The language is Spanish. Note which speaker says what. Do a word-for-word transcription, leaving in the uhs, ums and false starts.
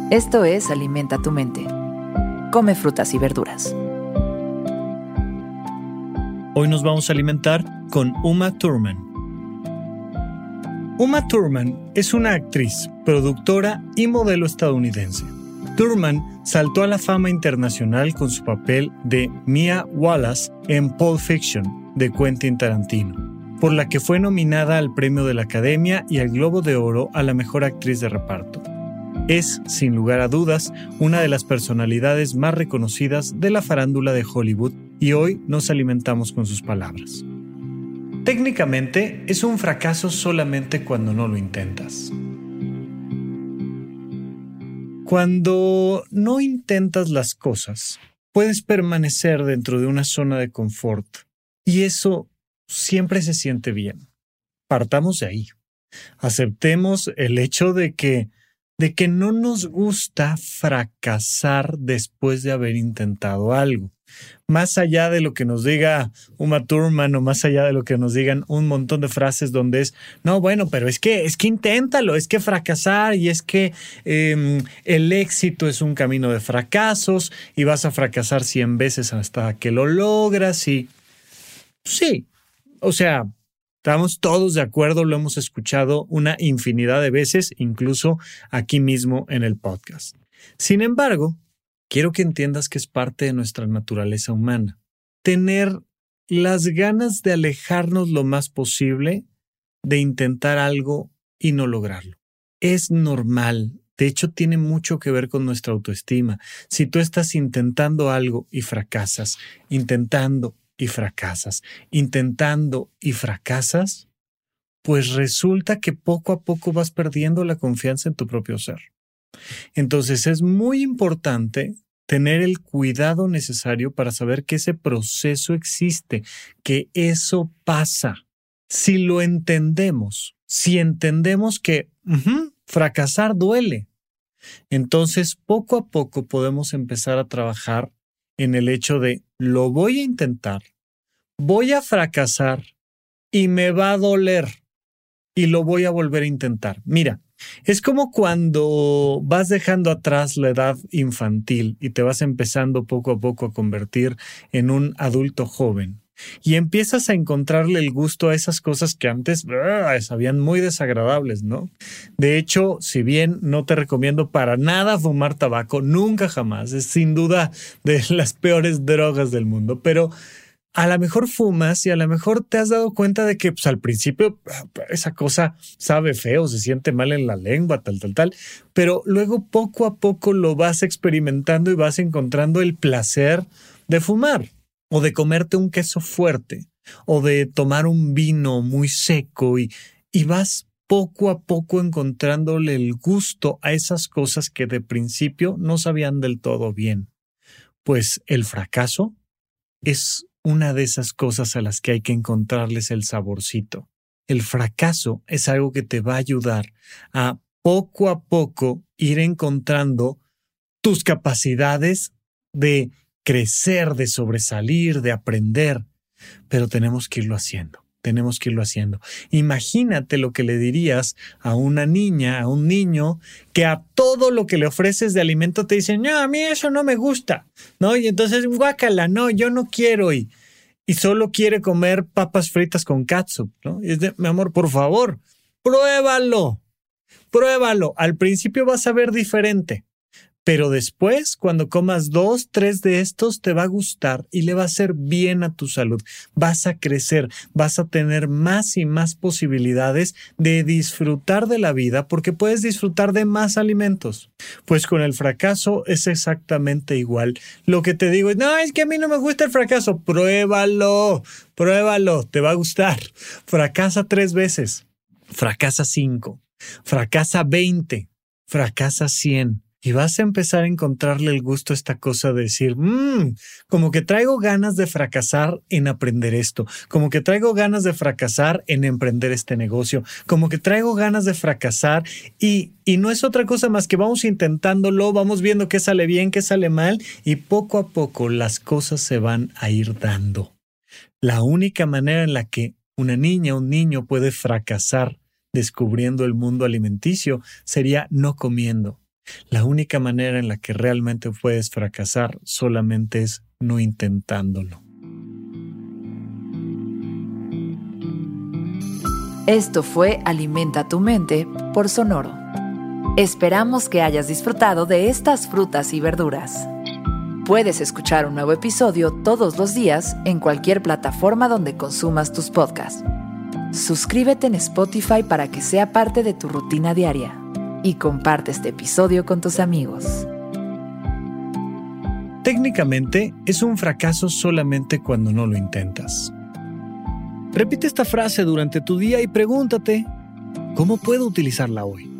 Speaker 1: Esto es Alimenta tu mente. Come frutas y verduras.
Speaker 2: Hoy nos vamos a alimentar con Uma Thurman. Uma Thurman es una actriz, productora y modelo estadounidense. Thurman saltó a la fama internacional con su papel de Mia Wallace en Pulp Fiction de Quentin Tarantino, por la que fue nominada al Premio de la Academia y al Globo de Oro a la Mejor Actriz de Reparto. Es, sin lugar a dudas, una de las personalidades más reconocidas de la farándula de Hollywood y hoy nos alimentamos con sus palabras. Técnicamente, es un fracaso solamente cuando no lo intentas. Cuando no intentas las cosas, puedes permanecer dentro de una zona de confort y eso siempre se siente bien. Partamos de ahí. Aceptemos el hecho de que de que no nos gusta fracasar después de haber intentado algo. Más allá de lo que nos diga Uma Thurman o más allá de lo que nos digan un montón de frases donde es, no, bueno, pero es que, es que inténtalo, es que fracasar y es que eh, el éxito es un camino de fracasos y vas a fracasar cien veces hasta que lo logras y sí, o sea, estamos todos de acuerdo, lo hemos escuchado una infinidad de veces, incluso aquí mismo en el podcast. Sin embargo, quiero que entiendas que es parte de nuestra naturaleza humana. Tener las ganas de alejarnos lo más posible de intentar algo y no lograrlo. Es normal. De hecho, tiene mucho que ver con nuestra autoestima. Si tú estás intentando algo y fracasas, intentando y fracasas, intentando y fracasas, pues resulta que poco a poco vas perdiendo la confianza en tu propio ser. Entonces es muy importante tener el cuidado necesario para saber que ese proceso existe, que eso pasa. Si lo entendemos, si entendemos que uh-huh, fracasar duele, entonces poco a poco podemos empezar a trabajar en el hecho de lo voy a intentar, voy a fracasar y me va a doler y lo voy a volver a intentar. Mira, es como cuando vas dejando atrás la edad infantil y te vas empezando poco a poco a convertir en un adulto joven y empiezas a encontrarle el gusto a esas cosas que antes uh, sabían muy desagradables, ¿no? De hecho, si bien no te recomiendo para nada fumar tabaco, nunca jamás, es sin duda de las peores drogas del mundo, pero a lo mejor fumas y a lo mejor te has dado cuenta de que pues, al principio esa cosa sabe feo, se siente mal en la lengua, tal, tal, tal, pero luego poco a poco lo vas experimentando y vas encontrando el placer de fumar o de comerte un queso fuerte o de tomar un vino muy seco y, y vas poco a poco encontrándole el gusto a esas cosas que de principio no sabían del todo bien. Pues el fracaso es una de esas cosas a las que hay que encontrarles el saborcito. El fracaso es algo que te va a ayudar a poco a poco ir encontrando tus capacidades de crecer, de sobresalir, de aprender. Pero tenemos que irlo haciendo, tenemos que irlo haciendo. Imagínate lo que le dirías a una niña, a un niño, que a todo lo que le ofreces de alimento te dicen, no, a mí eso no me gusta, ¿no? Y entonces, guácala, no, yo no quiero y, y solo quiere comer papas fritas con catsup, ¿no? Y es de, mi amor, por favor, pruébalo, pruébalo. Al principio vas a ver diferente. Pero después, cuando comas dos, tres de estos, te va a gustar y le va a hacer bien a tu salud. Vas a crecer, vas a tener más y más posibilidades de disfrutar de la vida porque puedes disfrutar de más alimentos. Pues con el fracaso es exactamente igual. Lo que te digo es, no, es que a mí no me gusta el fracaso. Pruébalo, pruébalo, te va a gustar. Fracasa tres veces, fracasa cinco, fracasa veinte, fracasa cien. Y vas a empezar a encontrarle el gusto a esta cosa de decir, mmm, como que traigo ganas de fracasar en aprender esto, como que traigo ganas de fracasar en emprender este negocio, como que traigo ganas de fracasar y, y no es otra cosa más que vamos intentándolo, vamos viendo qué sale bien, qué sale mal y poco a poco las cosas se van a ir dando. La única manera en la que una niña o un niño puede fracasar descubriendo el mundo alimenticio sería no comiendo. La única manera en la que realmente puedes fracasar solamente es no intentándolo.
Speaker 1: Esto fue Alimenta tu mente por Sonoro. Esperamos que hayas disfrutado de estas frutas y verduras. Puedes escuchar un nuevo episodio todos los días en cualquier plataforma donde consumas tus podcasts. Suscríbete en Spotify para que sea parte de tu rutina diaria y comparte este episodio con tus amigos.
Speaker 2: Técnicamente, es un fracaso solamente cuando no lo intentas. Repite esta frase durante tu día y pregúntate, ¿cómo puedo utilizarla hoy?